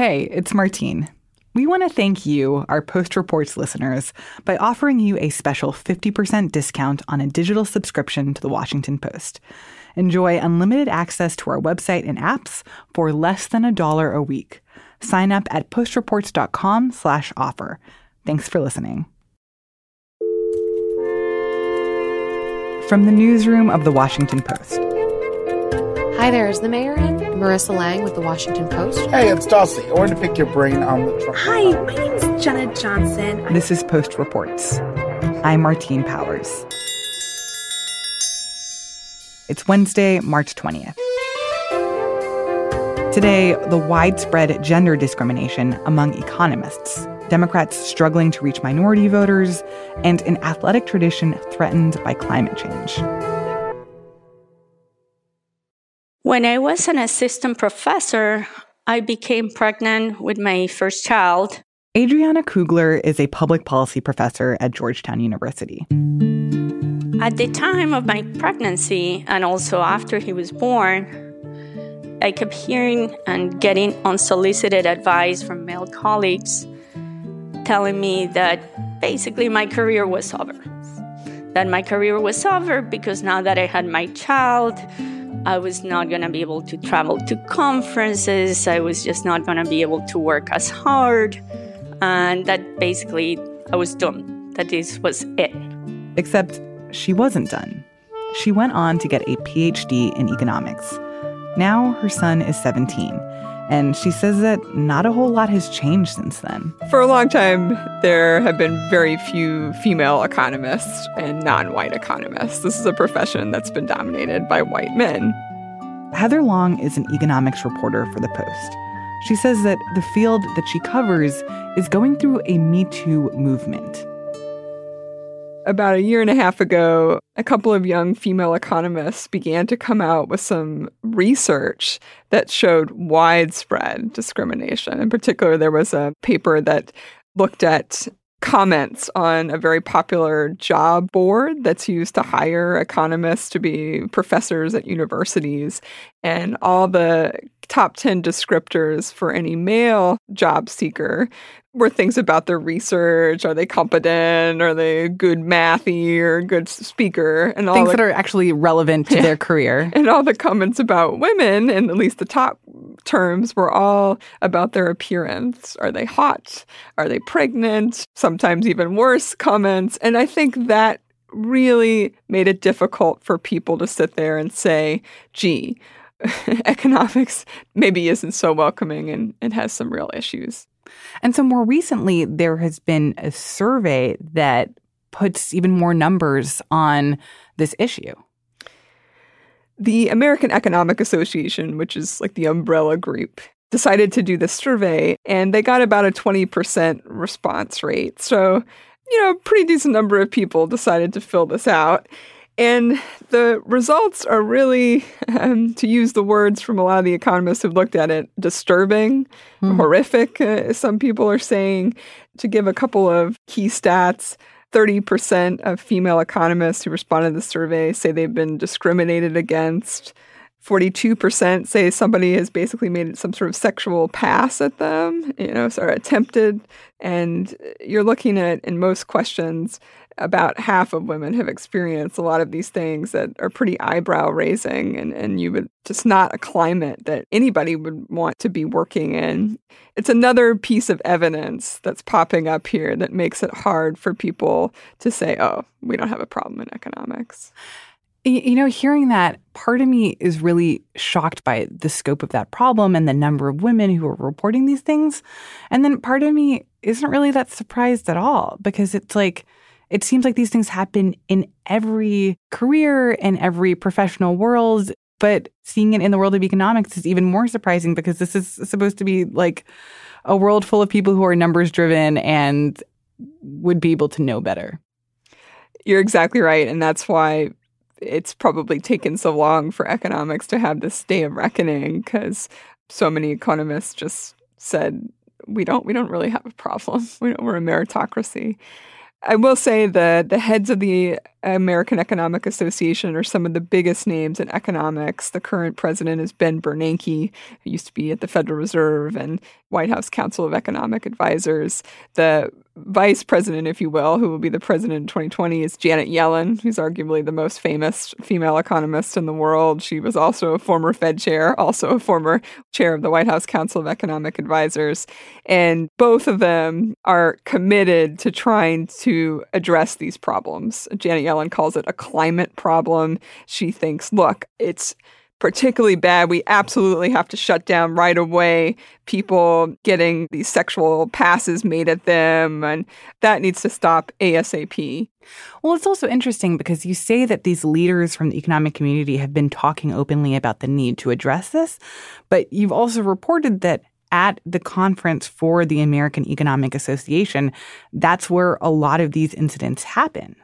Hey, it's Martine. We want to thank you, our Post Reports listeners, by offering you a special 50% discount on a digital subscription to The Washington Post. Enjoy unlimited access to our website and apps for less than $1 a week. Sign up at postreports.com/offer. Thanks for listening. From the newsroom of The Washington Post. Hi there, is the mayor in? Marissa Lang with The Washington Post. Hey, it's Dossie. I wanted to pick your brain on the Trump. Hi, my name's Jenna Johnson. This is Post Reports. I'm Martine Powers. It's Wednesday, March 20th. Today, the widespread gender discrimination among economists, Democrats struggling to reach minority voters, and an athletic tradition threatened by climate change. When I was an assistant professor, I became pregnant with my first child. Adriana Kugler is a public policy professor at Georgetown University. At the time of my pregnancy, and also after he was born, I kept hearing and getting unsolicited advice from male colleagues telling me that basically my career was over. That my career was over because now that I had my child, I was not going to be able to travel to conferences. I was just not going to be able to work as hard. And that basically I was done. That this was it. Except she wasn't done. She went on to get a PhD in economics. Now her son is 17, and she says that not a whole lot has changed since then. For a long time, there have been very few female economists and non-white economists. This is a profession that's been dominated by white men. Heather Long is an economics reporter for The Post. She says that the field that she covers is going through a Me Too movement. About a year and a half ago, a couple of young female economists began to come out with some research that showed widespread discrimination. In particular, there was a paper that looked at comments on a very popular job board that's used to hire economists to be professors at universities. And all the top 10 descriptors for any male job seeker were things about their research. Are they competent? Are they good mathy or good speaker? And all things that are actually relevant to their career. And all the comments about women, and at least the top terms, were all about their appearance. Are they hot? Are they pregnant? Sometimes even worse comments. And I think that really made it difficult for people to sit there and say, gee, economics maybe isn't so welcoming and has some real issues. And so more recently, there has been a survey that puts even more numbers on this issue. The American Economic Association, which is like the umbrella group, decided to do this survey, and they got about a 20% response rate. So, a pretty decent number of people decided to fill this out. And the results are really, to use the words from a lot of the economists who've looked at it, disturbing, horrific, some people are saying. To give a couple of key stats, 30% of female economists who responded to the survey say they've been discriminated against. 42% say somebody has basically made some sort of sexual pass at them, or attempted. And you're looking at, in most questions, about half of women have experienced a lot of these things that are pretty eyebrow-raising, and you would just not a climate that anybody would want to be working in. It's another piece of evidence that's popping up here that makes it hard for people to say, oh, we don't have a problem in economics. Hearing that, part of me is really shocked by the scope of that problem and the number of women who are reporting these things. And then part of me isn't really that surprised at all, because it's like, it seems like these things happen in every career and every professional world, but seeing it in the world of economics is even more surprising, because this is supposed to be like a world full of people who are numbers driven and would be able to know better. You're exactly right. And that's why it's probably taken so long for economics to have this day of reckoning, because so many economists just said, we don't really have a problem. We're a meritocracy. I will say that the heads of the American Economic Association are some of the biggest names in economics. The current president is Ben Bernanke, who used to be at the Federal Reserve and White House Council of Economic Advisors. The vice president, if you will, who will be the president in 2020, is Janet Yellen, who's arguably the most famous female economist in the world. She was also a former Fed chair, also a former chair of the White House Council of Economic Advisors. And both of them are committed to trying to address these problems. Janet Yellen calls it a climate problem. She thinks, look, it's particularly bad. We absolutely have to shut down right away people getting these sexual passes made at them, and that needs to stop ASAP. Well, it's also interesting because you say that these leaders from the economic community have been talking openly about the need to address this, but you've also reported that at the conference for the American Economic Association, that's where a lot of these incidents happen.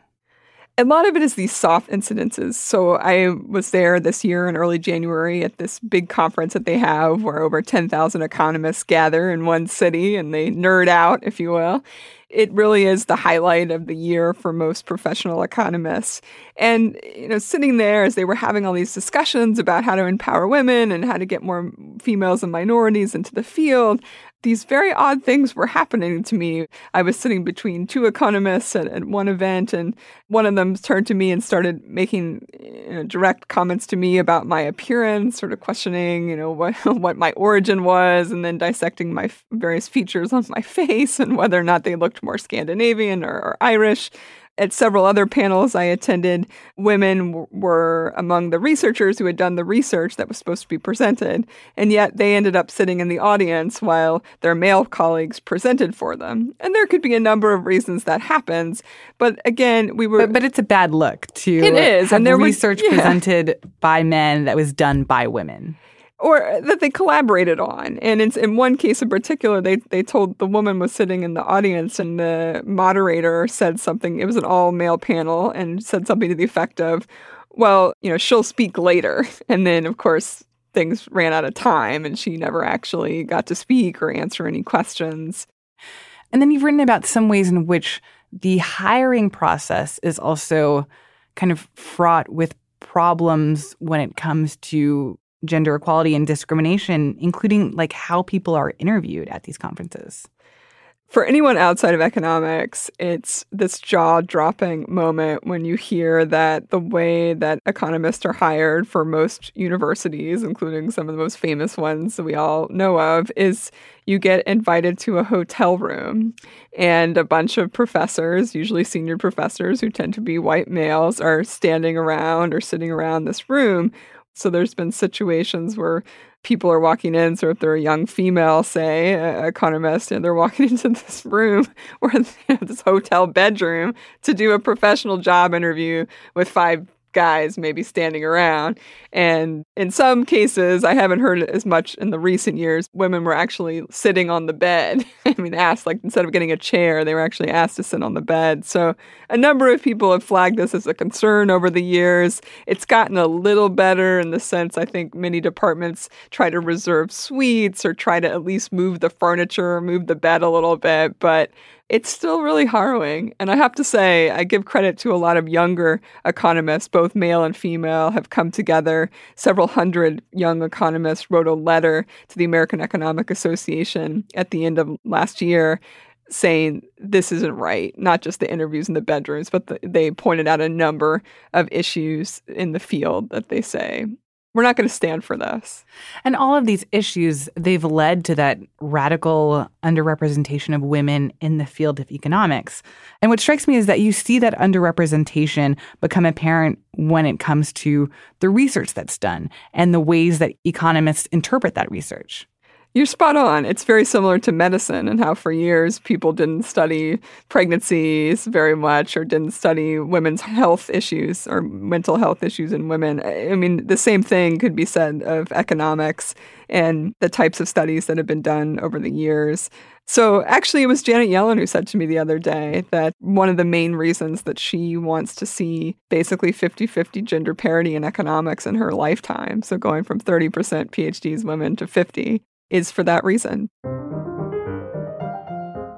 A lot of it is these soft incidences. So I was there this year in early January at this big conference that they have where over 10,000 economists gather in one city and they nerd out, if you will. It really is the highlight of the year for most professional economists. And, sitting there as they were having all these discussions about how to empower women and how to get more females and minorities into the field, these very odd things were happening to me. I was sitting between two economists at one event, and one of them turned to me and started making direct comments to me about my appearance, sort of questioning, what my origin was, and then dissecting my various features on my face and whether or not they looked more Scandinavian or Irish. At several other panels I attended, women were among the researchers who had done the research that was supposed to be presented, and yet they ended up sitting in the audience while their male colleagues presented for them. And there could be a number of reasons that happens, but again, we were... But it's a bad look to it is. have and there research presented by men that was done by women. Or that they collaborated on. And in one case in particular, they told the woman was sitting in the audience and the moderator said something. It was an all-male panel and said something to the effect of, well, she'll speak later. And then, of course, things ran out of time and she never actually got to speak or answer any questions. And then you've written about some ways in which the hiring process is also kind of fraught with problems when it comes to gender equality and discrimination, including like how people are interviewed at these conferences. For anyone outside of economics, it's this jaw-dropping moment when you hear that the way that economists are hired for most universities, including some of the most famous ones that we all know of, is you get invited to a hotel room and a bunch of professors, usually senior professors who tend to be white males, are standing around or sitting around this room. So there's been situations where people are walking in. So if they're a young female, say, economist, and they're walking into this room or this hotel bedroom to do a professional job interview with 5 guys maybe standing around. And in some cases, I haven't heard it as much in the recent years, women were actually sitting on the bed. Asked, like instead of getting a chair, they were actually asked to sit on the bed. So a number of people have flagged this as a concern over the years. It's gotten a little better in the sense I think many departments try to reserve suites or try to at least move the furniture, move the bed a little bit, but it's still really harrowing. And I have to say, I give credit to a lot of younger economists, both male and female, have come together. Several hundred young economists wrote a letter to the American Economic Association at the end of last year saying this isn't right, not just the interviews in the bedrooms, but they pointed out a number of issues in the field that they say, we're not going to stand for this. And all of these issues, they've led to that radical underrepresentation of women in the field of economics. And what strikes me is that you see that underrepresentation become apparent when it comes to the research that's done and the ways that economists interpret that research. You're spot on. It's very similar to medicine and how for years people didn't study pregnancies very much or didn't study women's health issues or mental health issues in women. I mean, the same thing could be said of economics and the types of studies that have been done over the years. So actually, it was Janet Yellen who said to me the other day that one of the main reasons that she wants to see basically 50-50 gender parity in economics in her lifetime, so going from 30% PhDs women to 50%, is for that reason.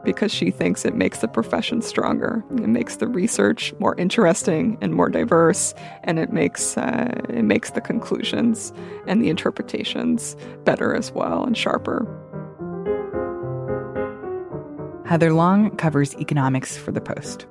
because she thinks it makes the profession stronger. It makes the research more interesting and more diverse, and it makes the conclusions and the interpretations better as well and sharper. Heather Long covers economics for The Post.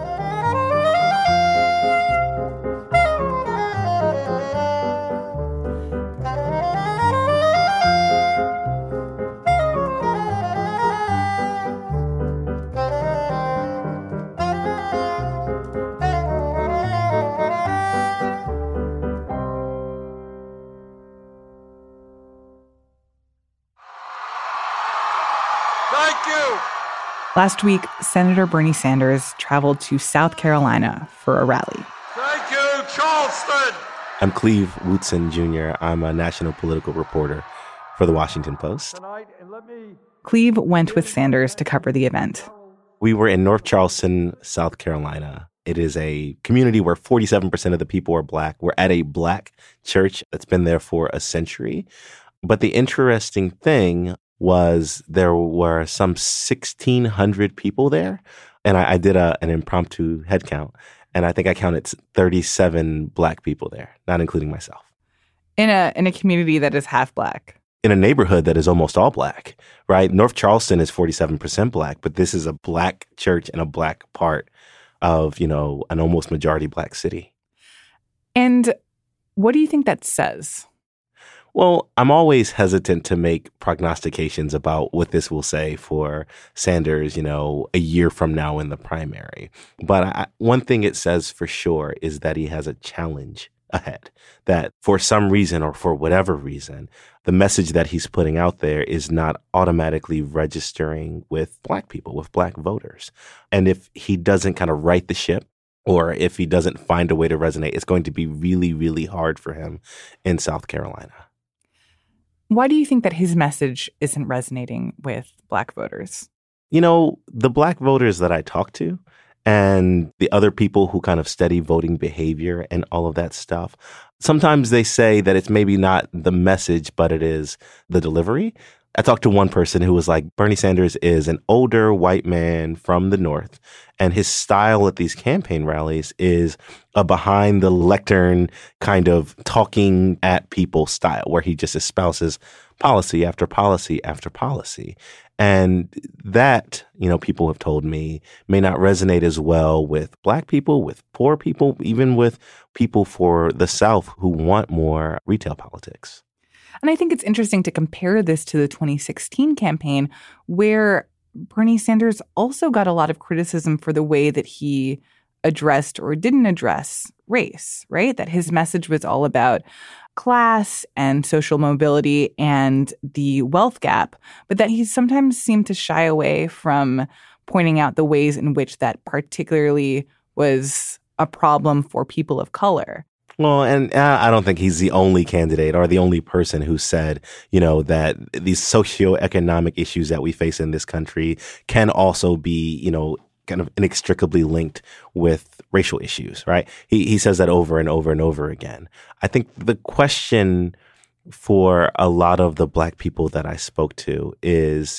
Thank you. Last week, Senator Bernie Sanders traveled to South Carolina for a rally. Thank you, Charleston. I'm Cleve Wootson Jr. I'm a national political reporter for The Washington Post. Cleve went with Sanders to cover the event. We were in North Charleston, South Carolina. It is a community where 47% of the people are Black. We're at a Black church that's been there for a century. But the interesting thing was there were some 1,600 people there. And I did an impromptu head count. And I think I counted 37 Black people there, not including myself. In a community that is half Black. In a neighborhood that is almost all Black, right? North Charleston is 47% Black, but this is a Black church in a Black part of, an almost majority Black city. And what do you think that says? Well, I'm always hesitant to make prognostications about what this will say for Sanders, a year from now in the primary. But one thing it says for sure is that he has a challenge ahead, that for some reason or for whatever reason, the message that he's putting out there is not automatically registering with Black people, with Black voters. And if he doesn't kind of right the ship, or if he doesn't find a way to resonate, it's going to be really, really hard for him in South Carolina. Why do you think that his message isn't resonating with Black voters? The Black voters that I talk to and the other people who kind of study voting behavior and all of that stuff, sometimes they say that it's maybe not the message, but it is the delivery. I talked to one person who was like, Bernie Sanders is an older white man from the North, and his style at these campaign rallies is a behind the lectern kind of talking at people style, where he just espouses policy after policy after policy. And that, people have told me may not resonate as well with Black people, with poor people, even with people for the South who want more retail politics. And I think it's interesting to compare this to the 2016 campaign, where Bernie Sanders also got a lot of criticism for the way that he addressed or didn't address race, right? That his message was all about class and social mobility and the wealth gap, but that he sometimes seemed to shy away from pointing out the ways in which that particularly was a problem for people of color. Well, and I don't think he's the only candidate or the only person who said, that these socioeconomic issues that we face in this country can also be, kind of inextricably linked with racial issues, right? He says that over and over and over again. I think the question for a lot of the Black people that I spoke to is,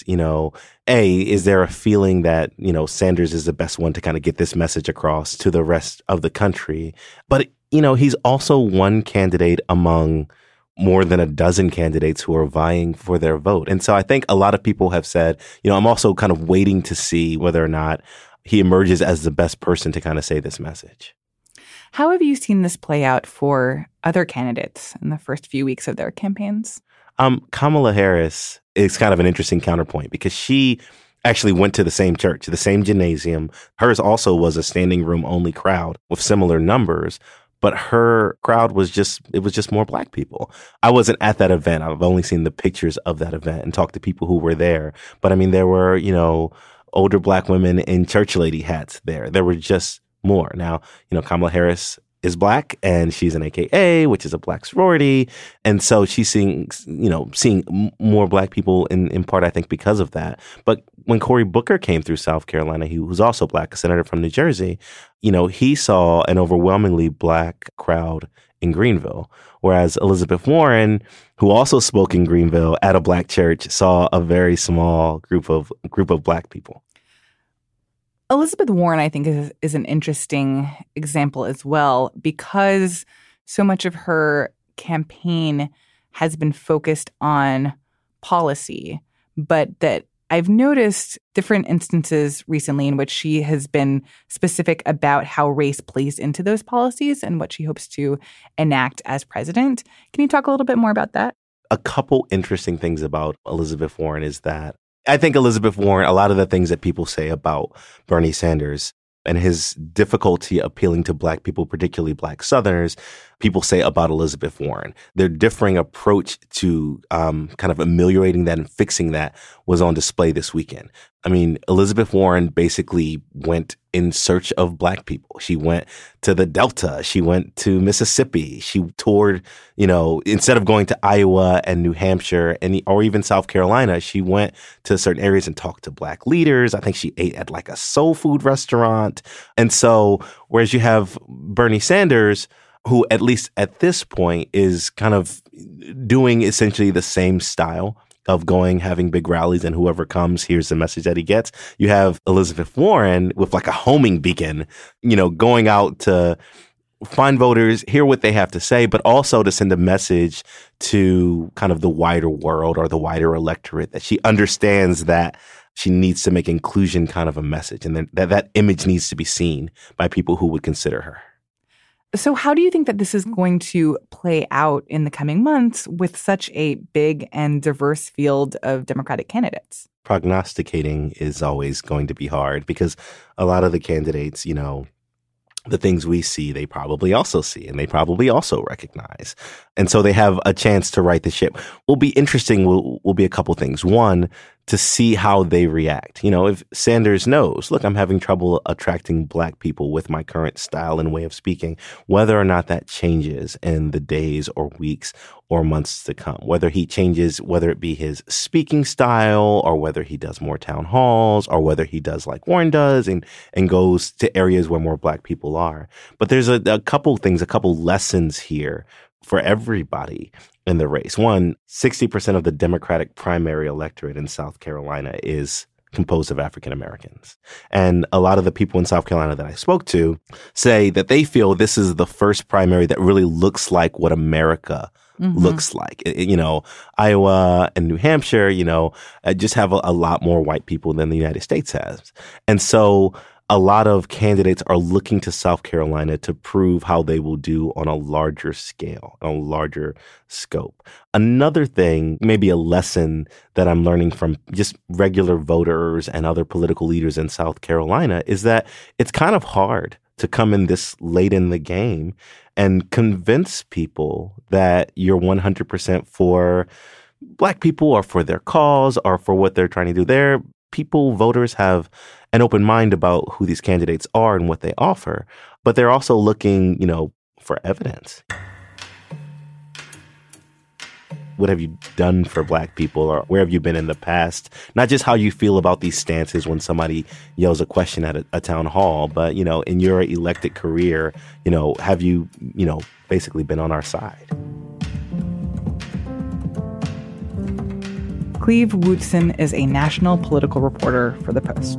is there a feeling that, Sanders is the best one to kind of get this message across to the rest of the country? But, he's also one candidate among more than a dozen candidates who are vying for their vote. And so I think a lot of people have said, I'm also kind of waiting to see whether or not he emerges as the best person to kind of say this message. How have you seen this play out for other candidates in the first few weeks of their campaigns? Kamala Harris is kind of an interesting counterpoint because she actually went to the same church, the same gymnasium. Hers also was a standing room only crowd with similar numbers, but her crowd was just more Black people. I wasn't at that event. I've only seen the pictures of that event and talked to people who were there. But I mean, there were, older Black women in church lady hats there. There were just more. Now, Kamala Harris is Black and she's an AKA, which is a Black sorority. And so she's seeing more Black people in part, I think, because of that. But when Cory Booker came through South Carolina, he was also Black, a senator from New Jersey, he saw an overwhelmingly Black crowd in Greenville. Whereas Elizabeth Warren, who also spoke in Greenville at a Black church, saw a very small group of Black people. Elizabeth Warren, I think, is an interesting example as well, because so much of her campaign has been focused on policy, but that I've noticed different instances recently in which she has been specific about how race plays into those policies and what she hopes to enact as president. Can you talk a little bit more about that? A couple interesting things about Elizabeth Warren is that I think Elizabeth Warren, a lot of the things that people say about Bernie Sanders and his difficulty appealing to Black people, particularly Black Southerners, people say about Elizabeth Warren. Their differing approach to kind of ameliorating that and fixing that was on display this weekend. I mean, Elizabeth Warren basically went in search of Black people. She went to the Delta. She went to Mississippi. She toured, instead of going to Iowa and New Hampshire or even South Carolina, she went to certain areas and talked to Black leaders. I think she ate at like a soul food restaurant. And so, whereas you have Bernie Sanders, who at least at this point is kind of doing essentially the same style of going, having big rallies, and whoever comes, here's the message that he gets. You have Elizabeth Warren with like a homing beacon, going out to find voters, hear what they have to say, but also to send a message to kind of the wider world or the wider electorate that she understands that she needs to make inclusion kind of a message, and that image needs to be seen by people who would consider her. So how do you think that this is going to play out in the coming months with such a big and diverse field of Democratic candidates? Prognosticating is always going to be hard because a lot of the candidates, the things we see, they probably also see and they probably also recognize. And so they have a chance to right the ship. Will be interesting will be a couple things. One, to see how they react. If Sanders knows, look, I'm having trouble attracting Black people with my current style and way of speaking, whether or not that changes in the days or weeks or months to come, whether he changes, whether it be his speaking style or whether he does more town halls or whether he does like Warren does and goes to areas where more Black people are. But there's a couple things, a couple lessons here for everybody in the race. One, 60% of the Democratic primary electorate in South Carolina is composed of African Americans. And a lot of the people in South Carolina that I spoke to say that they feel this is the first primary that really looks like what America looks like. Iowa and New Hampshire, just have a lot more white people than the United States has. And so a lot of candidates are looking to South Carolina to prove how they will do on a larger scale, on a larger scope. Another thing, maybe a lesson that I'm learning from just regular voters and other political leaders in South Carolina is that it's kind of hard to come in this late in the game and convince people that you're 100% for Black people or for their cause or for what they're trying to do. Voters have an open mind about who these candidates are and what they offer, but they're also looking, for evidence. What have you done for Black people, or where have you been in the past? Not just how you feel about these stances when somebody yells a question at a town hall, but, in your elected career, have you, basically been on our side? Cleve Wootson is a national political reporter for The Post.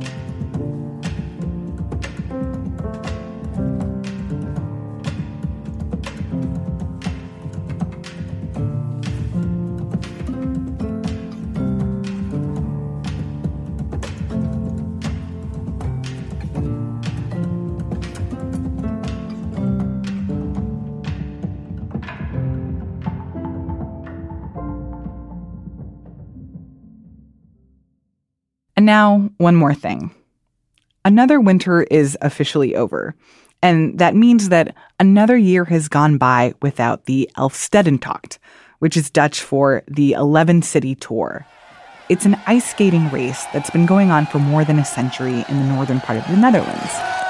And now, one more thing. Another winter is officially over, and that means that another year has gone by without the Elfstedentocht, which is Dutch for the 11-city tour. It's an ice skating race that's been going on for more than a century in the northern part of the Netherlands.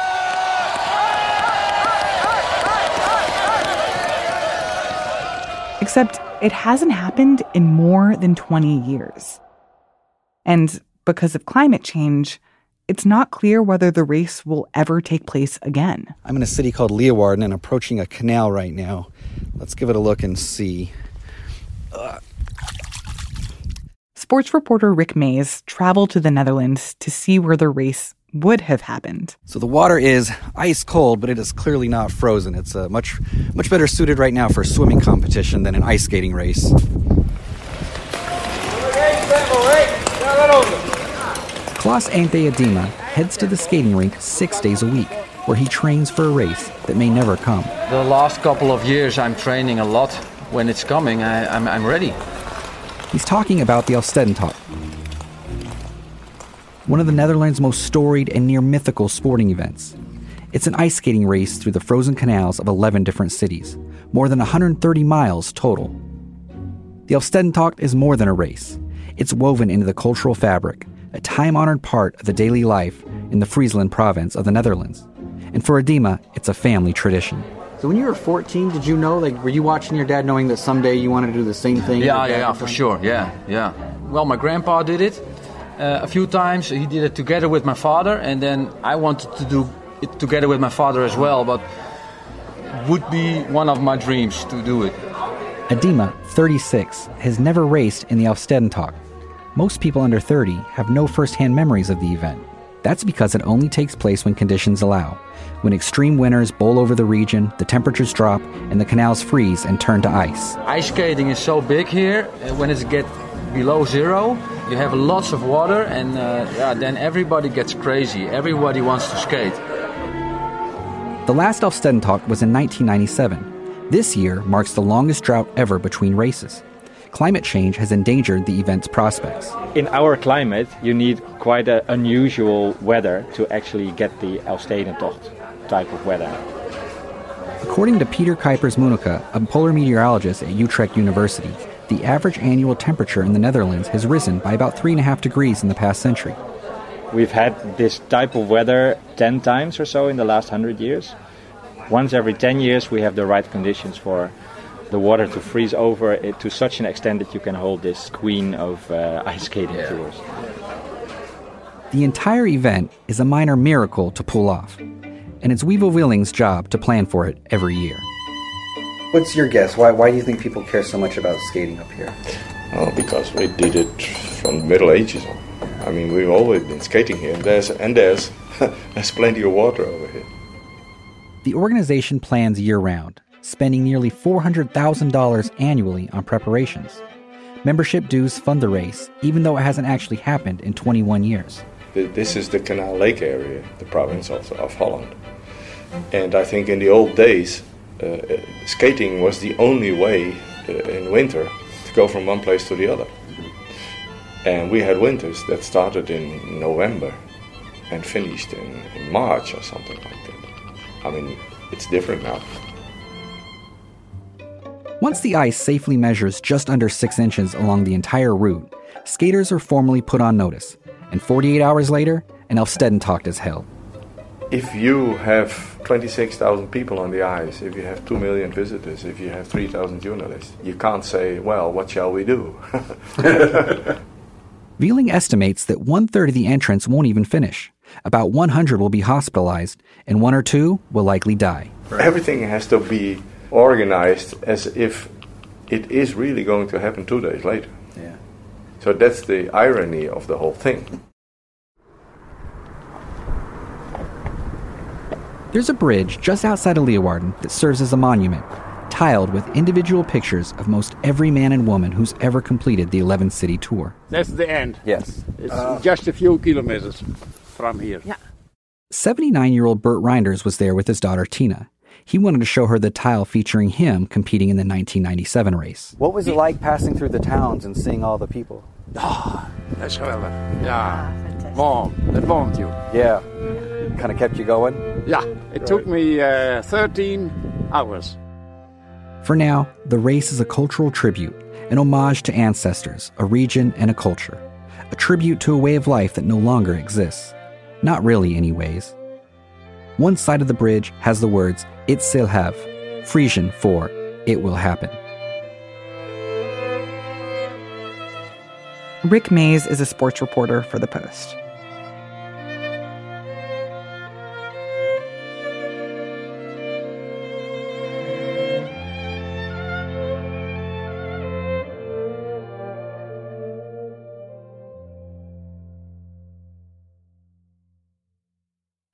Except it hasn't happened in more than 20 years. And because of climate change, it's not clear whether the race will ever take place again. I'm in a city called Leeuwarden and approaching a canal right now. Let's give it a look and see. Sports reporter Rick Mays traveled to the Netherlands to see where the race would have happened. So the water is ice cold, but it is clearly not frozen. It's much better suited right now for a swimming competition than an ice skating race. Klaas Ante Adema heads to the skating rink 6 days a week, where he trains for a race that may never come. The last couple of years I'm training a lot. When it's coming, I'm ready. He's talking about the Elfstedentocht, one of the Netherlands' most storied and near mythical sporting events. It's an ice skating race through the frozen canals of 11 different cities, more than 130 miles total. The Elfstedentocht is more than a race. It's woven into the cultural fabric, a time-honored part of the daily life in the Friesland province of the Netherlands. And for Adema, it's a family tradition. So when you were 14, did you know, were you watching your dad knowing that someday you wanted to do the same thing? Yeah, for sure, yeah. Well, my grandpa did it a few times. He did it together with my father, and then I wanted to do it together with my father as well, but it would be one of my dreams to do it. Adema, 36, has never raced in the Elfstedentocht. Most people under 30 have no first-hand memories of the event. That's because it only takes place when conditions allow. When extreme winters bowl over the region, the temperatures drop, and the canals freeze and turn to ice. Ice skating is so big here. When it gets below zero, you have lots of water, and then everybody gets crazy. Everybody wants to skate. The last Elfstedentocht was in 1997. This year marks the longest drought ever between races. Climate change has endangered the event's prospects. In our climate, you need quite an unusual weather to actually get the Elfstedentocht type of weather. According to Peter Kuipers-Munneke, a polar meteorologist at Utrecht University, the average annual temperature in the Netherlands has risen by about 3.5 degrees in the past century. We've had this type of weather 10 times or so in the last 100 years. Once every 10 years, we have the right conditions for the water to freeze over it to such an extent that you can hold this queen of ice skating tours. The entire event is a minor miracle to pull off, and it's Wiebo Willing's job to plan for it every year. What's your guess? Why do you think people care so much about skating up here? Oh, because we did it from the Middle Ages on. I mean, we've always been skating here, and there's plenty of water over here. The organization plans year-round, spending nearly $400,000 annually on preparations. Membership dues fund the race, even though it hasn't actually happened in 21 years. This is the Canal Lake area, the province of Holland. And I think in the old days, skating was the only way in winter to go from one place to the other. And we had winters that started in November and finished in March or something like that. I mean, it's different now. Once the ice safely measures just under 6 inches along the entire route, skaters are formally put on notice, and 48 hours later, an Elfstedentocht is held. If you have 26,000 people on the ice, if you have 2 million visitors, if you have 3,000 journalists, you can't say, well, what shall we do? Wieling estimates that 1/3 of the entrants won't even finish. About 100 will be hospitalized, and 1 or 2 will likely die. Everything has to be organized as if it is really going to happen 2 days later. Yeah. So that's the irony of the whole thing. There's a bridge just outside of Leeuwarden that serves as a monument, tiled with individual pictures of most every man and woman who's ever completed the 11-city tour. That's the end. Yes. It's just a few kilometers from here. Yeah. 79-year-old Bert Reinders was there with his daughter Tina. He wanted to show her the tile featuring him competing in the 1997 race. What was it like passing through the towns and seeing all the people? Dat is geweldig. Ja, warm. That warmed you. Yeah. Kind of kept you going? Yeah, it took me 13 hours. For now, the race is a cultural tribute, an homage to ancestors, a region, and a culture. A tribute to a way of life that no longer exists. Not really, anyways. One side of the bridge has the words, "It zal have," Frisian for, "It will happen." Rick Mays is a sports reporter for The Post.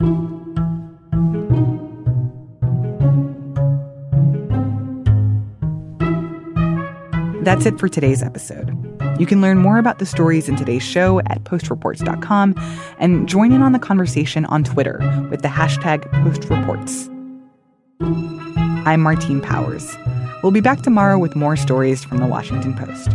That's it for today's episode. You can learn more about the stories in today's show at postreports.com and join in on the conversation on Twitter with the hashtag #postreports. I'm Martine Powers. We'll be back tomorrow with more stories from the Washington Post.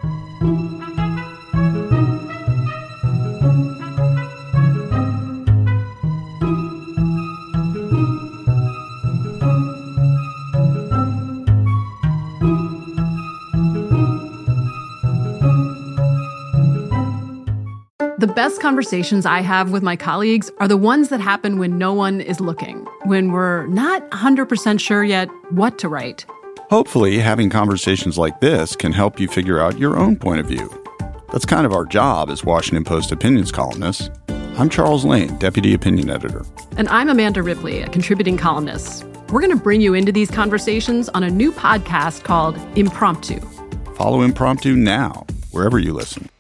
The best conversations I have with my colleagues are the ones that happen when no one is looking, when we're not 100% sure yet what to write. Hopefully, having conversations like this can help you figure out your own point of view. That's kind of our job as Washington Post opinions columnists. I'm Charles Lane, Deputy Opinion Editor. And I'm Amanda Ripley, a contributing columnist. We're going to bring you into these conversations on a new podcast called Impromptu. Follow Impromptu now, wherever you listen.